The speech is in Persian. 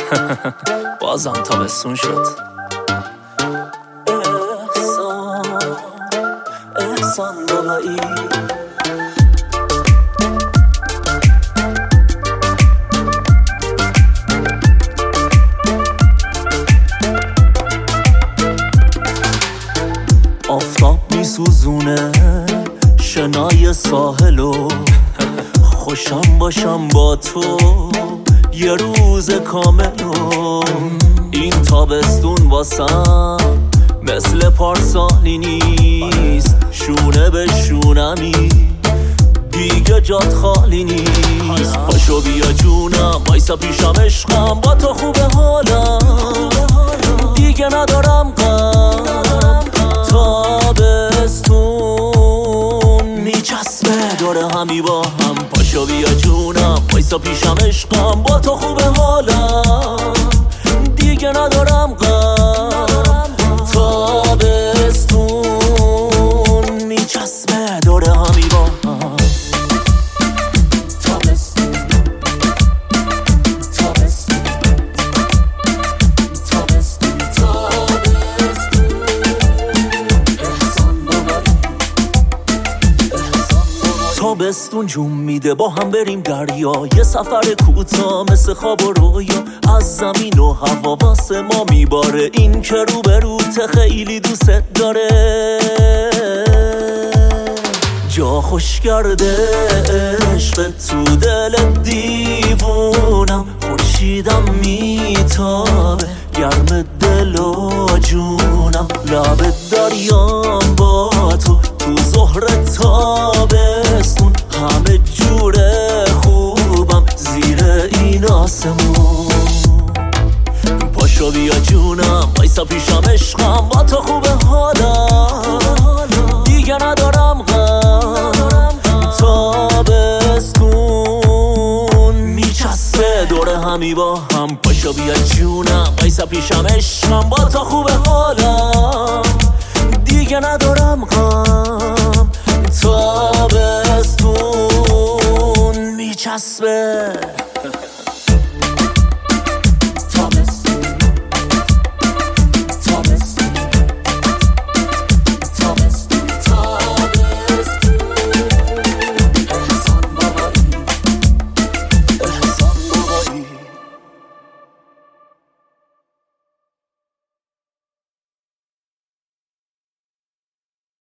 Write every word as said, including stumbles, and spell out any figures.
بازم تابستون شد. احسان احسان بابایی آفتاب میسوزونه شنای ساحلو، خوشم باشم با تو یه روز کاملو. این تابستون واسم مثل پارسالی نیست، شونه به شونمی دیگه جات خالی نیست. پاشو بیا جونم وایسا پیشم عشقم، با تو خوبه حالم دیگه ندارم غم. تابستون میچسبه دوره همی با هم، پاشو بیا جونم وایسا پیشم عشقم، با تو خوبه حالم دیگه ندارم غم. تابستون میچسبه دوره همی با هم. تابستون تابستون تابستون تابستون احسان بابایی احسان بابایی. تابستون جون میده با هم بریم دریا، یه سفر کوتاه مثل خواب و رویا. از زمین و هوا واسه ما میباره، این که رو به روته خیلی دوست داره. جا خوش کرده عشق تو دل دیوونم، خورشیدم میتابه گرم دل و جونم. لب دریام با تو تو ظهر تابستون، همه جوره خوبم زیر این آسمون. پاشو بیا جونم وایسا پیشم عشقم، با تو خوبه حالم دیگه ندارم غم. تابستون میچسبه دوره همی با هم، پاشو بیا جونم وایسا پیشم عشقم، با تو خوبه حالم دیگه ندارم غم. تابستون میچسبه